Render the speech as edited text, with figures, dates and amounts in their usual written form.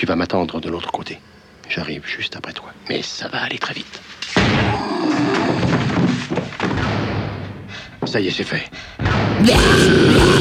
Tu vas m'attendre de l'autre côté. J'arrive juste après toi. Mais ça va aller très vite. Ça y est, c'est fait.